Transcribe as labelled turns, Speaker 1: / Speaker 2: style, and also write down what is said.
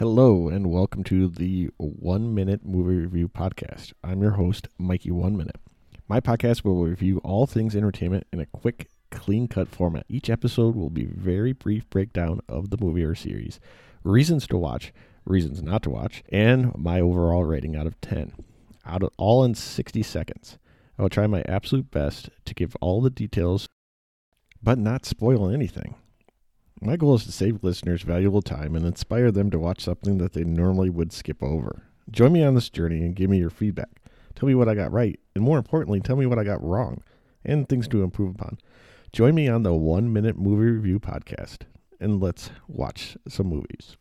Speaker 1: Hello and welcome to the 1 Minute Movie Review Podcast. I'm your host, Mikey 1 Minute. My podcast will review all things entertainment in a quick, clean-cut format. Each episode will be a very brief breakdown of the movie or series, reasons to watch, reasons not to watch, and my overall rating out of 10. All in 60 seconds. I will try my absolute best to give all the details, but not spoil anything. My goal is to save listeners valuable time and inspire them to watch something that they normally would skip over. Join me on this journey and give me your feedback. Tell me what I got right, and more importantly, tell me what I got wrong, and things to improve upon. Join me on the 1 Minute Movie Review Podcast, and let's watch some movies.